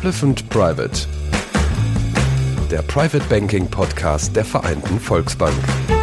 Verblüffend Private. Der Private Banking Podcast der Vereinten Volksbank.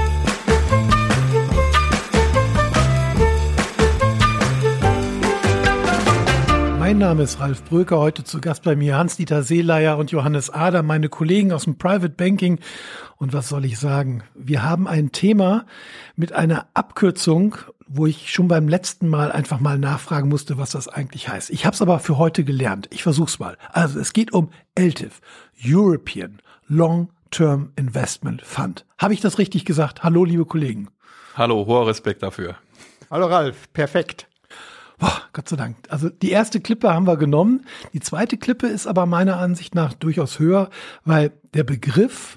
Mein Name ist Ralf Bröker, heute zu Gast bei mir Hans-Dieter Seelayer und Johannes Ader, meine Kollegen aus dem Private Banking. Und was soll ich sagen? Wir haben ein Thema mit einer Abkürzung, wo ich schon beim letzten Mal einfach mal nachfragen musste, was das eigentlich heißt. Ich habe es aber für heute gelernt. Ich versuch's mal. Also es geht um ELTIF, European Long-Term Investment Fund. Habe ich das richtig gesagt? Hallo, liebe Kollegen. Hallo, hoher Respekt dafür. Hallo Ralf, perfekt. Boah, Gott sei Dank. Also die erste Klippe haben wir genommen. Die zweite Klippe ist aber meiner Ansicht nach durchaus höher, weil der Begriff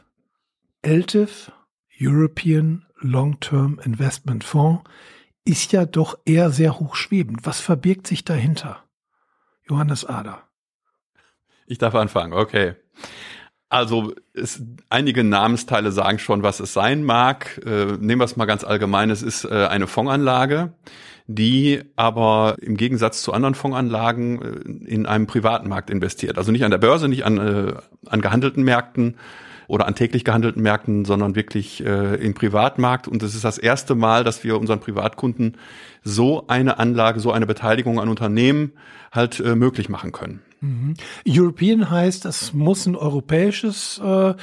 ELTIF, European Long-Term Investment Fund, ist ja doch eher sehr hochschwebend. Was verbirgt sich dahinter? Johannes Ader. Ich darf anfangen, okay. Also einige Namensteile sagen schon, was es sein mag. Nehmen wir es mal ganz allgemein. Es ist eine Fondsanlage, die aber im Gegensatz zu anderen Fondsanlagen in einem privaten Markt investiert. Also nicht an der Börse, nicht an gehandelten Märkten oder an täglich gehandelten Märkten, sondern wirklich im Privatmarkt. Und es ist das erste Mal, dass wir unseren Privatkunden so eine Anlage, so eine Beteiligung an Unternehmen halt möglich machen können. Mhm. European heißt, das muss ein europäisches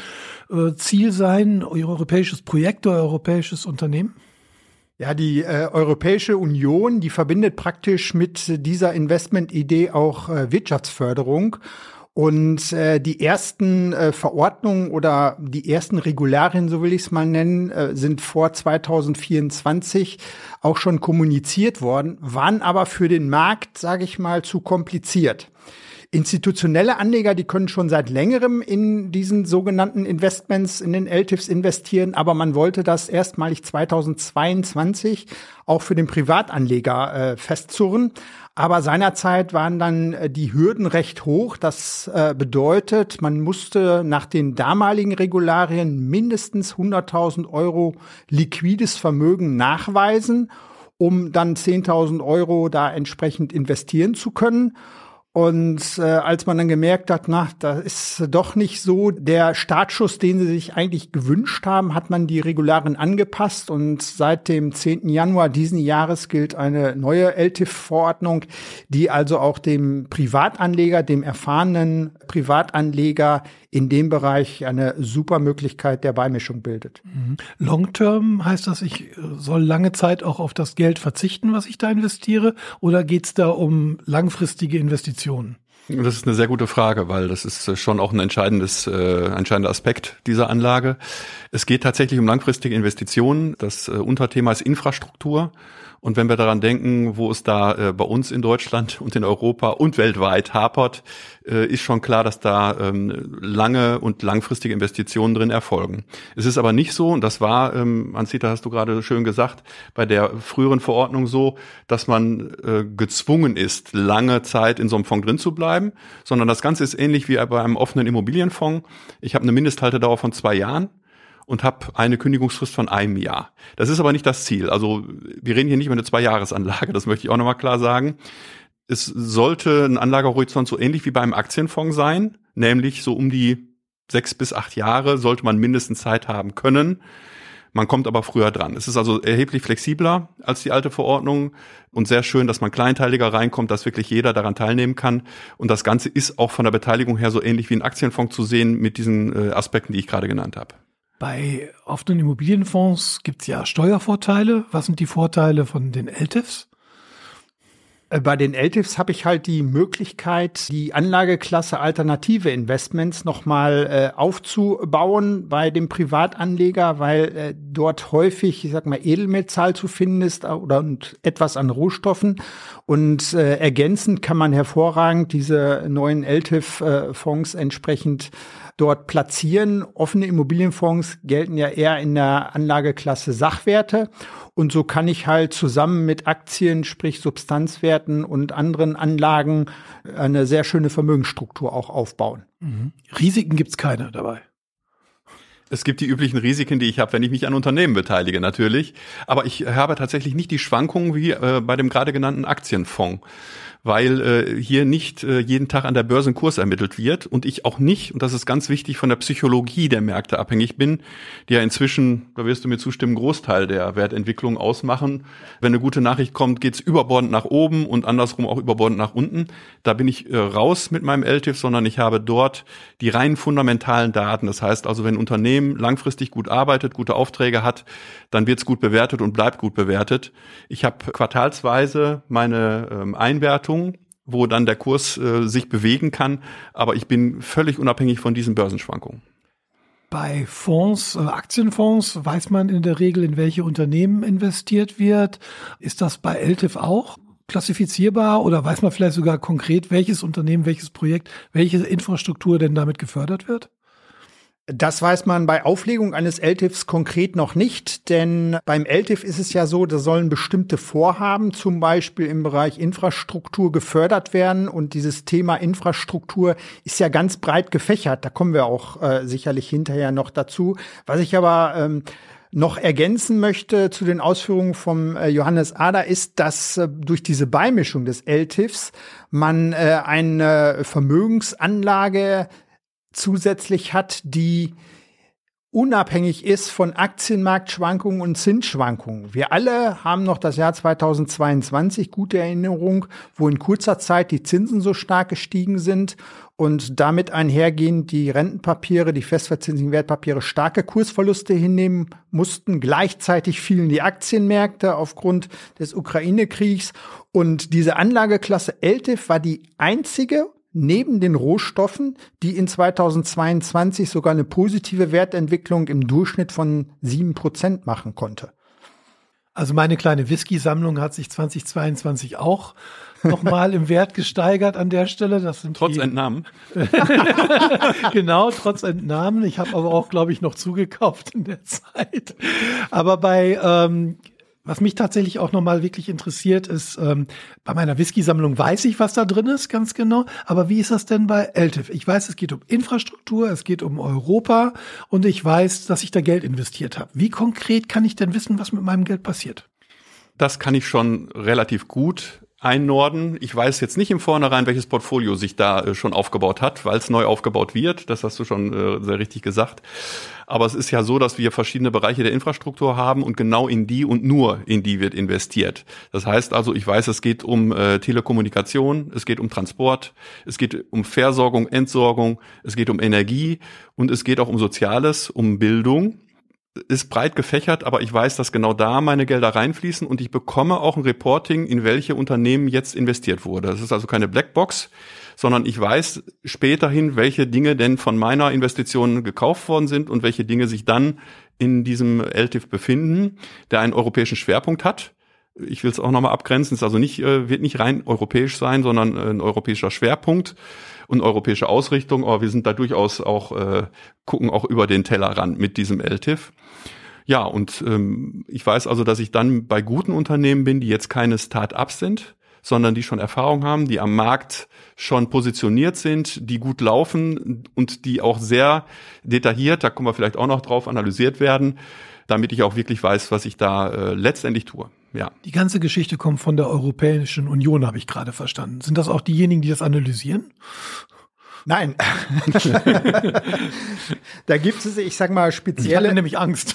Ziel sein, ein europäisches Projekt oder europäisches Unternehmen? Ja, die Europäische Union, die verbindet praktisch mit dieser Investmentidee auch Wirtschaftsförderung. Und die ersten Verordnungen oder die ersten Regularien, so will ich es mal nennen, sind vor 2024 auch schon kommuniziert worden, waren aber für den Markt, sage ich mal, zu kompliziert. Institutionelle Anleger, die können schon seit längerem in diesen sogenannten Investments, in den ELTIFs investieren, aber man wollte das erstmalig 2022 auch für den Privatanleger festzurren. Aber seinerzeit waren dann die Hürden recht hoch. Das bedeutet, man musste nach den damaligen Regularien mindestens 100.000 Euro liquides Vermögen nachweisen, um dann 10.000 Euro da entsprechend investieren zu können. Und als man dann gemerkt hat, das ist doch nicht so der Startschuss, den sie sich eigentlich gewünscht haben, hat man die Regularien angepasst. Und seit dem 10. Januar diesen Jahres gilt eine neue ELTIF-Verordnung, die also auch dem Privatanleger, dem erfahrenen Privatanleger in dem Bereich eine super Möglichkeit der Beimischung bildet. Long-Term heißt das, ich soll lange Zeit auch auf das Geld verzichten, was ich da investiere? Oder geht es da um langfristige Investitionen? Das ist eine sehr gute Frage, weil das ist schon auch ein entscheidender Aspekt dieser Anlage. Es geht tatsächlich um langfristige Investitionen. Das Unterthema ist Infrastruktur. Und wenn wir daran denken, wo es da bei uns in Deutschland und in Europa und weltweit hapert, ist schon klar, dass da lange und langfristige Investitionen drin erfolgen. Es ist aber nicht so, und das war, Hans-Dieter, hast du gerade schön gesagt, bei der früheren Verordnung so, dass man gezwungen ist, lange Zeit in so einem Fonds drin zu bleiben, sondern das Ganze ist ähnlich wie bei einem offenen Immobilienfonds. Ich habe eine Mindesthaltedauer von 2 Jahren. Und habe eine Kündigungsfrist von 1 Jahr. Das ist aber nicht das Ziel. Also wir reden hier nicht über eine 2-Jahres-Anlage, das möchte ich auch nochmal klar sagen. Es sollte ein Anlagehorizont so ähnlich wie beim Aktienfonds sein, nämlich so um die 6 bis 8 Jahre sollte man mindestens Zeit haben können. Man kommt aber früher dran. Es ist also erheblich flexibler als die alte Verordnung und sehr schön, dass man kleinteiliger reinkommt, dass wirklich jeder daran teilnehmen kann. Und das Ganze ist auch von der Beteiligung her so ähnlich wie ein Aktienfonds zu sehen mit diesen Aspekten, die ich gerade genannt habe. Bei offenen Immobilienfonds gibt es ja Steuervorteile. Was sind die Vorteile von den ELTIFs? Bei den ELTIFs habe ich halt die Möglichkeit, die Anlageklasse alternative Investments nochmal aufzubauen bei dem Privatanleger, weil dort häufig, ich sag mal, Edelmetall zu finden ist und etwas an Rohstoffen. Und ergänzend kann man hervorragend diese neuen ELTIF-Fonds entsprechend dort platzieren. Offene Immobilienfonds gelten ja eher in der Anlageklasse Sachwerte. Und so kann ich halt zusammen mit Aktien, sprich Substanzwerten und anderen Anlagen eine sehr schöne Vermögensstruktur auch aufbauen. Risiken gibt's keine dabei. Es gibt die üblichen Risiken, die ich habe, wenn ich mich an Unternehmen beteilige, natürlich. Aber ich habe tatsächlich nicht die Schwankungen wie bei dem gerade genannten Aktienfonds, weil hier nicht jeden Tag an der Börse ein Kurs ermittelt wird und ich auch nicht, und das ist ganz wichtig, von der Psychologie der Märkte abhängig bin, die ja inzwischen, da wirst du mir zustimmen, Großteil der Wertentwicklung ausmachen. Wenn eine gute Nachricht kommt, geht's überbordend nach oben und andersrum auch überbordend nach unten. Da bin ich raus mit meinem LTIF, sondern ich habe dort die rein fundamentalen Daten. Das heißt also, wenn ein Unternehmen langfristig gut arbeitet, gute Aufträge hat, dann wird's gut bewertet und bleibt gut bewertet. Ich habe quartalsweise meine Einwertung, wo dann der Kurs sich bewegen kann, aber ich bin völlig unabhängig von diesen Börsenschwankungen. Bei Fonds, Aktienfonds, weiß man in der Regel, in welche Unternehmen investiert wird. Ist das bei LTIF auch klassifizierbar oder weiß man vielleicht sogar konkret, welches Unternehmen, welches Projekt, welche Infrastruktur denn damit gefördert wird? Das weiß man bei Auflegung eines LTIFs konkret noch nicht, denn beim LTIF ist es ja so, da sollen bestimmte Vorhaben zum Beispiel im Bereich Infrastruktur gefördert werden und dieses Thema Infrastruktur ist ja ganz breit gefächert, da kommen wir auch sicherlich hinterher noch dazu. Was ich aber noch ergänzen möchte zu den Ausführungen vom Johannes Ader ist, dass durch diese Beimischung des LTIFs man eine Vermögensanlage zusätzlich hat, die unabhängig ist von Aktienmarktschwankungen und Zinsschwankungen. Wir alle haben noch das Jahr 2022, gute Erinnerung, wo in kurzer Zeit die Zinsen so stark gestiegen sind und damit einhergehend die Rentenpapiere, die festverzinsigen Wertpapiere starke Kursverluste hinnehmen mussten. Gleichzeitig fielen die Aktienmärkte aufgrund des Ukraine-Kriegs und diese Anlageklasse LTIF war die einzige neben den Rohstoffen, die in 2022 sogar eine positive Wertentwicklung im Durchschnitt von 7% machen konnte. Also meine kleine Whisky-Sammlung hat sich 2022 auch nochmal im Wert gesteigert an der Stelle. Das sind trotz Entnahmen. Genau, trotz Entnahmen. Ich habe aber auch, glaube ich, noch zugekauft in der Zeit. Aber was mich tatsächlich auch nochmal wirklich interessiert ist, bei meiner Whisky-Sammlung weiß ich, was da drin ist, ganz genau. Aber wie ist das denn bei LTIF? Ich weiß, es geht um Infrastruktur, es geht um Europa und ich weiß, dass ich da Geld investiert habe. Wie konkret kann ich denn wissen, was mit meinem Geld passiert? Das kann ich schon relativ gut einnorden. Ich weiß jetzt nicht im Vornherein, welches Portfolio sich da schon aufgebaut hat, weil es neu aufgebaut wird. Das hast du schon sehr richtig gesagt. Aber es ist ja so, dass wir verschiedene Bereiche der Infrastruktur haben und genau in die und nur in die wird investiert. Das heißt also, ich weiß, es geht um Telekommunikation, es geht um Transport, es geht um Versorgung, Entsorgung, es geht um Energie und es geht auch um Soziales, um Bildung. Ist breit gefächert, aber ich weiß, dass genau da meine Gelder reinfließen und ich bekomme auch ein Reporting, in welche Unternehmen jetzt investiert wurde. Das ist also keine Blackbox, sondern ich weiß späterhin, welche Dinge denn von meiner Investition gekauft worden sind und welche Dinge sich dann in diesem LTIF befinden, der einen europäischen Schwerpunkt hat. Ich will es auch nochmal abgrenzen, es ist also wird nicht rein europäisch sein, sondern ein europäischer Schwerpunkt und europäische Ausrichtung, aber wir sind da durchaus auch, gucken auch über den Tellerrand mit diesem LTIF. Ja, und ich weiß also, dass ich dann bei guten Unternehmen bin, die jetzt keine Start-ups sind, sondern die schon Erfahrung haben, die am Markt schon positioniert sind, die gut laufen und die auch sehr detailliert, da kommen wir vielleicht auch noch drauf, analysiert werden, damit ich auch wirklich weiß, was ich da letztendlich tue. Ja. Die ganze Geschichte kommt von der Europäischen Union, habe ich gerade verstanden. Sind das auch diejenigen, die das analysieren? Nein. Da gibt es, ich sag mal, spezielle. Ich hatte nämlich Angst.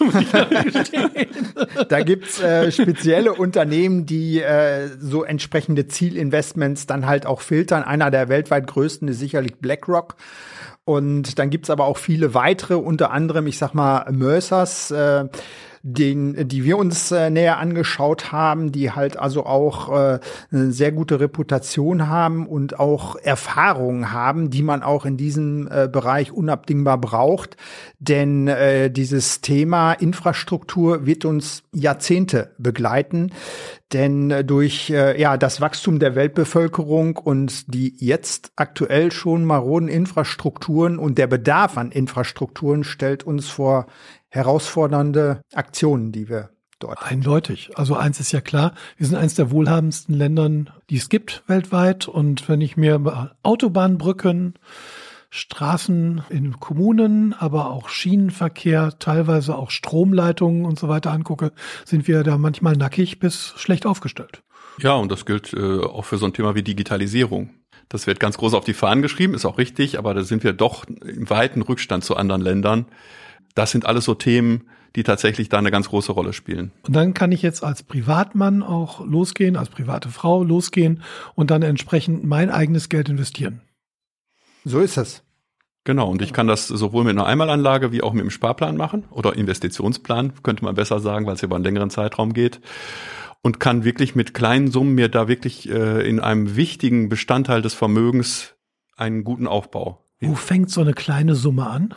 Da gibt's spezielle Unternehmen, die so entsprechende Zielinvestments dann halt auch filtern. Einer der weltweit größten ist sicherlich BlackRock. Und dann gibt's aber auch viele weitere, unter anderem, ich sag mal, Mercers, die wir uns näher angeschaut haben, die halt also auch eine sehr gute Reputation haben und auch Erfahrungen haben, die man auch in diesem Bereich unabdingbar braucht. Denn dieses Thema Infrastruktur wird uns Jahrzehnte begleiten. Denn durch das Wachstum der Weltbevölkerung und die jetzt aktuell schon maroden Infrastrukturen und der Bedarf an Infrastrukturen stellt uns vor herausfordernde Aktionen, die wir dort. Eindeutig. Also eins ist ja klar, wir sind eines der wohlhabendsten Ländern, die es gibt weltweit. Und wenn ich mir Autobahnbrücken, Straßen in Kommunen, aber auch Schienenverkehr, teilweise auch Stromleitungen und so weiter angucke, sind wir da manchmal nackig bis schlecht aufgestellt. Ja, und das gilt auch für so ein Thema wie Digitalisierung. Das wird ganz groß auf die Fahnen geschrieben, ist auch richtig, aber da sind wir doch im weiten Rückstand zu anderen Ländern. Das sind alles so Themen, die tatsächlich da eine ganz große Rolle spielen. Und dann kann ich jetzt als Privatmann auch losgehen, als private Frau losgehen und dann entsprechend mein eigenes Geld investieren. So ist es. Genau, und ich kann das sowohl mit einer Einmalanlage wie auch mit einem Sparplan machen oder Investitionsplan, könnte man besser sagen, weil es über einen längeren Zeitraum geht. Und kann wirklich mit kleinen Summen mir da wirklich in einem wichtigen Bestandteil des Vermögens einen guten Aufbau. Wo fängt so eine kleine Summe an?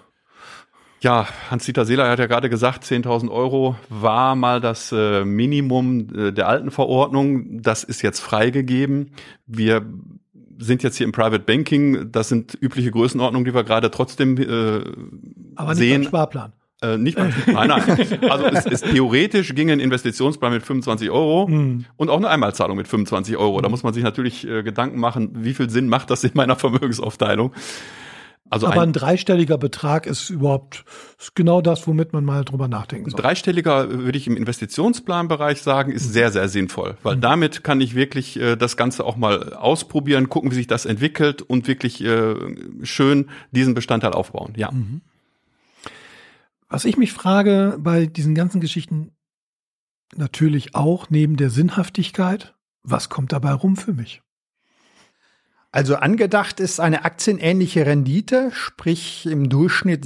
Ja, Hans-Dieter Seeler hat ja gerade gesagt, 10.000 Euro war mal das Minimum der alten Verordnung. Das ist jetzt freigegeben. Wir sind jetzt hier im Private Banking. Das sind übliche Größenordnungen, die wir gerade trotzdem aber sehen. Nicht beim Sparplan. Nicht mal, nein. Also es theoretisch ging ein Investitionsplan mit 25 Euro und auch eine Einmalzahlung mit 25 Euro. Da muss man sich natürlich Gedanken machen, wie viel Sinn macht das in meiner Vermögensaufteilung. Also aber ein dreistelliger Betrag ist genau das, womit man mal drüber nachdenken soll. Dreistelliger, würde ich im Investitionsplanbereich sagen, ist sehr, sehr sinnvoll. Weil damit kann ich wirklich das Ganze auch mal ausprobieren, gucken, wie sich das entwickelt und wirklich schön diesen Bestandteil aufbauen. Ja. Was ich mich frage bei diesen ganzen Geschichten, natürlich auch neben der Sinnhaftigkeit, was kommt dabei rum für mich? Also angedacht ist eine aktienähnliche Rendite, sprich im Durchschnitt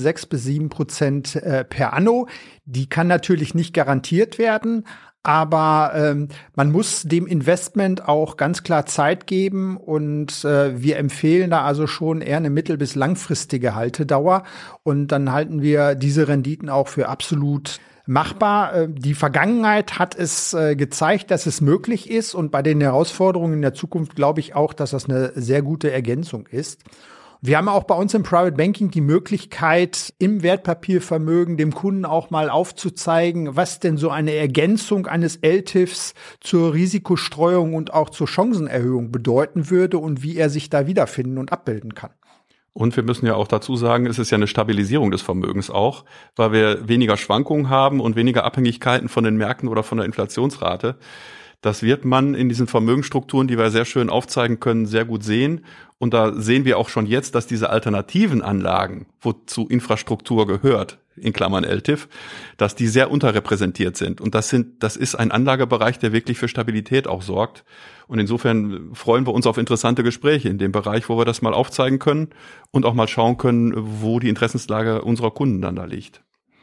6-7% per anno. Die kann natürlich nicht garantiert werden, aber man muss dem Investment auch ganz klar Zeit geben und wir empfehlen da also schon eher eine mittel- bis langfristige Haltedauer und dann halten wir diese Renditen auch für absolut machbar. Die Vergangenheit hat es gezeigt, dass es möglich ist und bei den Herausforderungen in der Zukunft glaube ich auch, dass das eine sehr gute Ergänzung ist. Wir haben auch bei uns im Private Banking die Möglichkeit, im Wertpapiervermögen dem Kunden auch mal aufzuzeigen, was denn so eine Ergänzung eines LTIFs zur Risikostreuung und auch zur Chancenerhöhung bedeuten würde und wie er sich da wiederfinden und abbilden kann. Und wir müssen ja auch dazu sagen, es ist ja eine Stabilisierung des Vermögens auch, weil wir weniger Schwankungen haben und weniger Abhängigkeiten von den Märkten oder von der Inflationsrate. Das wird man in diesen Vermögensstrukturen, die wir sehr schön aufzeigen können, sehr gut sehen. Und da sehen wir auch schon jetzt, dass diese alternativen Anlagen, wozu Infrastruktur gehört, in Klammern LTIF, dass die sehr unterrepräsentiert sind. Und das ist ein Anlagebereich, der wirklich für Stabilität auch sorgt. Und insofern freuen wir uns auf interessante Gespräche in dem Bereich, wo wir das mal aufzeigen können und auch mal schauen können, wo die Interessenslage unserer Kunden dann da liegt.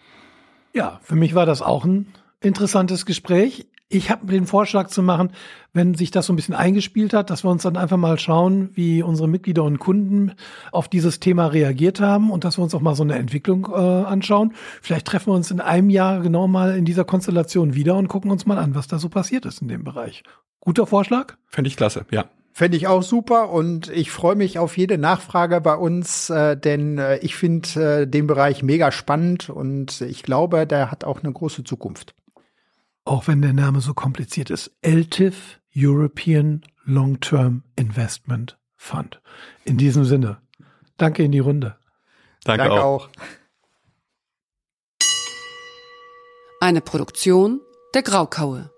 Ja, für mich war das auch ein interessantes Gespräch. Ich habe den Vorschlag zu machen, wenn sich das so ein bisschen eingespielt hat, dass wir uns dann einfach mal schauen, wie unsere Mitglieder und Kunden auf dieses Thema reagiert haben und dass wir uns auch mal so eine Entwicklung anschauen. Vielleicht treffen wir uns in einem Jahr genau mal in dieser Konstellation wieder und gucken uns mal an, was da so passiert ist in dem Bereich. Guter Vorschlag? Fände ich klasse, ja. Fände ich auch super und ich freue mich auf jede Nachfrage bei uns, denn ich finde den Bereich mega spannend und ich glaube, der hat auch eine große Zukunft. Auch wenn der Name so kompliziert ist. LTIF, European Long-Term Investment Fund. In diesem Sinne, danke in die Runde. Danke auch. Eine Produktion der Graukaue.